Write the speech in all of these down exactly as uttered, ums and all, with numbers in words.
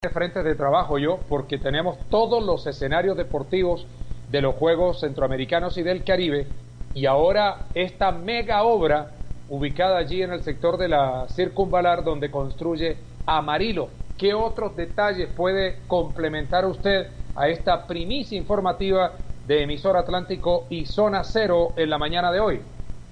frentes de trabajo yo, porque tenemos todos los escenarios deportivos de los Juegos Centroamericanos y del Caribe, y ahora esta mega obra ubicada allí en el sector de la Circunvalar, donde construye Amarillo. ¿Qué otros detalles puede complementar usted a esta primicia informativa de Emisor Atlántico y Zona Cero en la mañana de hoy?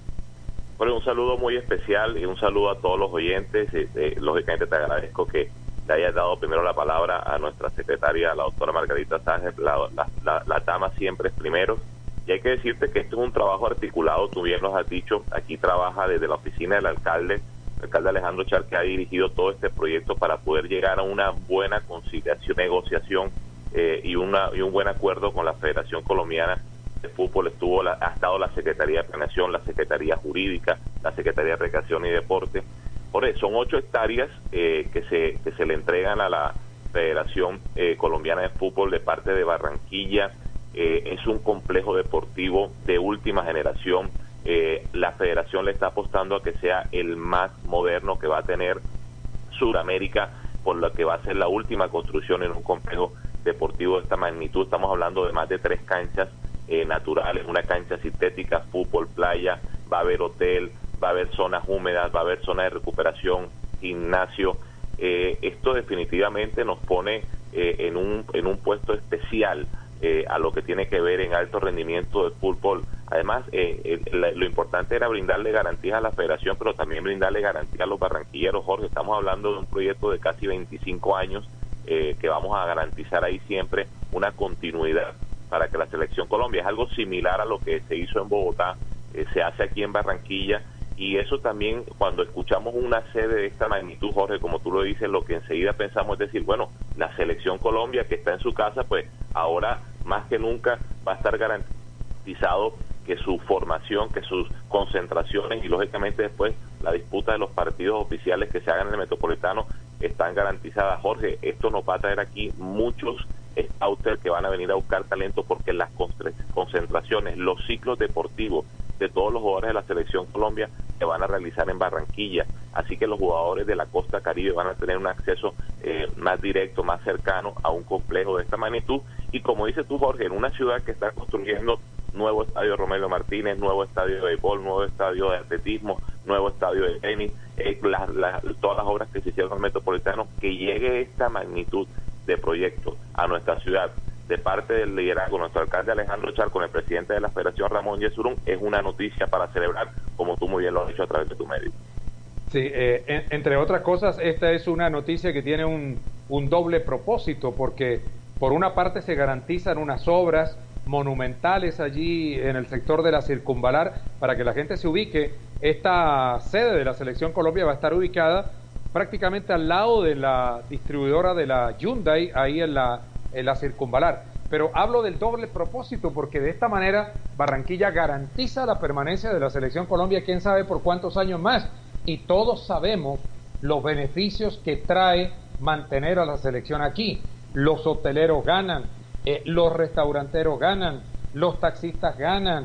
Bueno, un saludo muy especial y un saludo a todos los oyentes. Eh, eh, lógicamente te agradezco que le hayas dado primero la palabra a nuestra secretaria, la doctora Margarita Sánchez. La, la, la, la dama siempre es primero. Y hay que decirte que esto es un trabajo articulado, tú bien nos has dicho. Aquí trabaja desde la oficina del alcalde, el alcalde Alejandro Char, que ha dirigido todo este proyecto para poder llegar a una buena conciliación, negociación eh, y, una, y un buen acuerdo con la Federación Colombiana de Fútbol. Estuvo la, ha estado la Secretaría de Planeación, la Secretaría Jurídica, la Secretaría de Recreación y Deporte. Por eso, son ocho hectáreas eh, que, se, que se le entregan a la Federación eh, Colombiana de Fútbol de parte de Barranquilla. Eh, es un complejo deportivo de última generación. Eh, la Federación le está apostando a que sea el más moderno que va a tener Sudamérica, por lo que va a ser la última construcción en un complejo deportivo de esta magnitud. Estamos hablando de más de tres canchas eh, naturales, una cancha sintética, fútbol, playa, va a haber hotel, va a haber zonas húmedas, va a haber zonas de recuperación, gimnasio. Eh, esto definitivamente nos pone eh, en un en un puesto especial eh, a lo que tiene que ver en alto rendimiento del fútbol. Además, eh, eh, lo importante era brindarle garantías a la federación, pero también brindarle garantías a los barranquilleros. Jorge, estamos hablando de un proyecto de casi veinticinco años eh, que vamos a garantizar ahí siempre una continuidad para que la Selección Colombia, es algo similar a lo que se hizo en Bogotá, eh, se hace aquí en Barranquilla. Y eso también, cuando escuchamos una sede de esta magnitud, Jorge, como tú lo dices, lo que enseguida pensamos es decir, bueno, la Selección Colombia que está en su casa, pues ahora más que nunca va a estar garantizado que su formación, que sus concentraciones y lógicamente después la disputa de los partidos oficiales que se hagan en el Metropolitano están garantizadas. Jorge, esto nos va a traer aquí muchos scouters que van a venir a buscar talento, porque las concentraciones, los ciclos deportivos de todos los jugadores de la Selección Colombia se van a realizar en Barranquilla, así que los jugadores de la costa caribe van a tener un acceso eh, más directo, más cercano a un complejo de esta magnitud. Y como dices tú, Jorge, en una ciudad que está construyendo nuevo estadio Romelio Martínez, nuevo estadio de béisbol, nuevo estadio de atletismo, nuevo estadio de tenis, eh, la, la, todas las obras que se hicieron en el Metropolitano, que llegue esta magnitud de proyectos a nuestra ciudad de parte del liderazgo, nuestro alcalde Alejandro Char, con el presidente de la Federación Ramón Yesurún, es una noticia para celebrar, como tú muy bien lo has dicho a través de tu medio. Sí, eh, en, entre otras cosas, esta es una noticia que tiene un, un doble propósito, porque por una parte se garantizan unas obras monumentales allí en el sector de la Circunvalar. Para que la gente se ubique, esta sede de la Selección Colombia va a estar ubicada prácticamente al lado de la distribuidora de la Hyundai, ahí en la en la Circunvalar. Pero hablo del doble propósito porque de esta manera Barranquilla garantiza la permanencia de la Selección Colombia, quién sabe por cuántos años más, y todos sabemos los beneficios que trae mantener a la selección aquí. Los hoteleros ganan, eh, los restauranteros ganan, los taxistas ganan,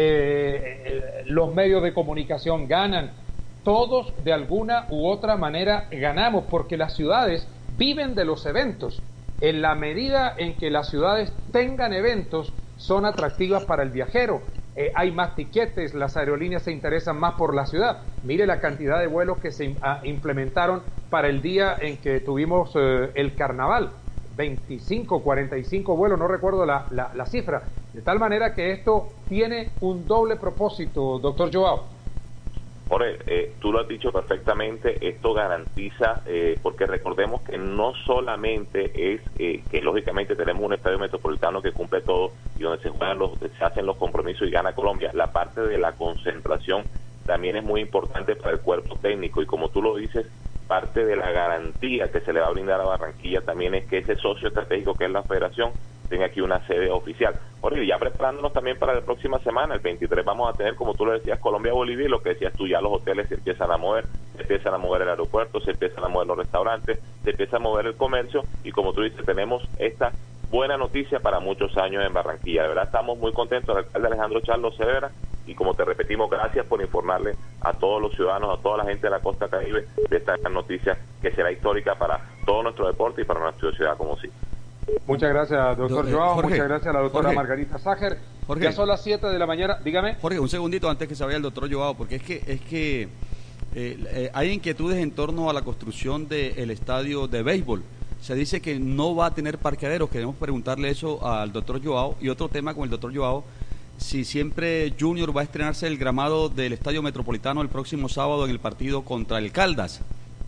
eh, eh, los medios de comunicación ganan, todos de alguna u otra manera ganamos, porque las ciudades viven de los eventos. En la medida en que las ciudades tengan eventos, son atractivas para el viajero. Eh, hay más tiquetes, las aerolíneas se interesan más por la ciudad. Mire la cantidad de vuelos que se ah, implementaron para el día en que tuvimos eh, el carnaval. veinticinco, cuarenta y cinco vuelos, no recuerdo la, la, la cifra. De tal manera que esto tiene un doble propósito, doctor Joao. Jorge, eh, tú lo has dicho perfectamente, esto garantiza, eh, porque recordemos que no solamente es eh, que lógicamente tenemos un estadio metropolitano que cumple todo y donde se juegan los, se hacen los compromisos y gana Colombia, la parte de la concentración también es muy importante para el cuerpo técnico, y como tú lo dices, parte de la garantía que se le va a brindar a Barranquilla también es que ese socio estratégico que es la federación tenga aquí una sede oficial. Jorge, ya preparándonos también para la próxima semana, el veintitrés vamos a tener, como tú lo decías, Colombia-Bolivia, y lo que decías tú, ya los hoteles se empiezan a mover, se empiezan a mover el aeropuerto, se empiezan a mover los restaurantes, se empieza a mover el comercio, y como tú dices, tenemos esta buena noticia para muchos años en Barranquilla. De verdad estamos muy contentos, el alcalde Alejandro Char lo celebra, y como te repetimos, gracias por informarle a todos los ciudadanos, a toda la gente de la costa Caribe de esta gran noticia que será histórica para todo nuestro deporte y para nuestra ciudad como sí. Muchas gracias, doctor Do, eh, Joao, Jorge, muchas gracias a la doctora Jorge, Margarita Sájer. Jorge, ya son las siete de la mañana, dígame. Jorge, un segundito antes que se vaya el doctor Joao, porque es que es que eh, eh, hay inquietudes en torno a la construcción del estadio de béisbol. Se dice que no va a tener parqueaderos. Queremos preguntarle eso al doctor Joao. Y otro tema con el doctor Joao, si siempre Junior va a estrenarse el gramado del Estadio Metropolitano el próximo sábado en el partido contra el Caldas.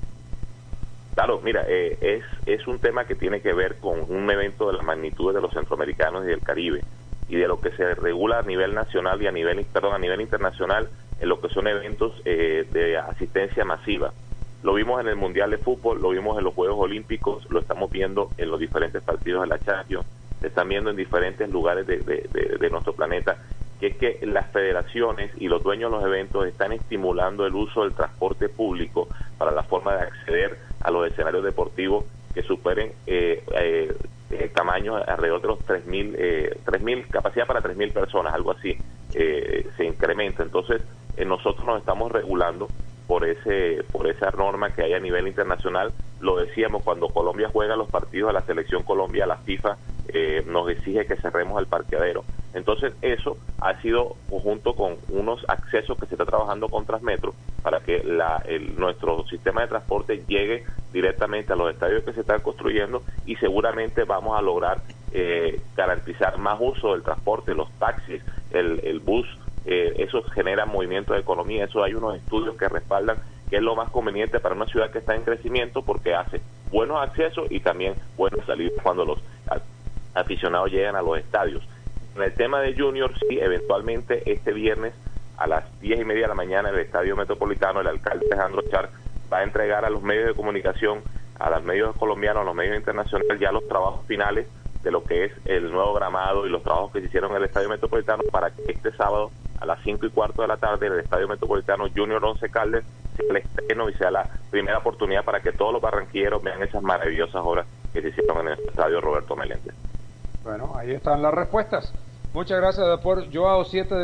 Claro, mira, eh, es, es un tema que tiene que ver con un evento de la magnitud de los centroamericanos y del Caribe, y de lo que se regula a nivel nacional y a nivel, perdón, a nivel internacional en lo que son eventos eh, de asistencia masiva. Lo vimos en el Mundial de Fútbol, lo vimos en los Juegos Olímpicos, lo estamos viendo en los diferentes partidos de la Champions, se están viendo en diferentes lugares de, de, de, de nuestro planeta, que es que las federaciones y los dueños de los eventos están estimulando el uso del transporte público para la forma de acceder a los escenarios deportivos que superen eh, eh, eh, tamaños alrededor de los tres mil, eh, tres mil, capacidad para tres mil personas, algo así, eh, se incrementa. Entonces, eh, nosotros nos estamos regulando por ese por esa norma que hay a nivel internacional. Lo decíamos, cuando Colombia juega los partidos de la Selección Colombia, la FIFA eh, nos exige que cerremos el parqueadero. Entonces eso ha sido junto con unos accesos que se está trabajando con Transmetro para que la, el, nuestro sistema de transporte llegue directamente a los estadios que se están construyendo, y seguramente vamos a lograr eh, garantizar más uso del transporte, los taxis, el, el bus. Eh, eso genera movimiento de economía. Eso hay unos estudios que respaldan que es lo más conveniente para una ciudad que está en crecimiento, porque hace buenos accesos y también buenas salidas cuando los aficionados llegan a los estadios. En el tema de Junior, sí, eventualmente este viernes a las diez y media de la mañana en el Estadio Metropolitano, el alcalde Alejandro Char va a entregar a los medios de comunicación, a los medios colombianos, a los medios internacionales, ya los trabajos finales de lo que es el nuevo gramado y los trabajos que se hicieron en el Estadio Metropolitano, para que este sábado a las cinco y cuarto de la tarde en el Estadio Metropolitano Junior Once Caldas sea el estreno y sea la primera oportunidad para que todos los barranquilleros vean esas maravillosas obras que se hicieron en el Estadio Roberto Meléndez. Bueno, ahí están las respuestas. Muchas gracias, doctor Joao. siete de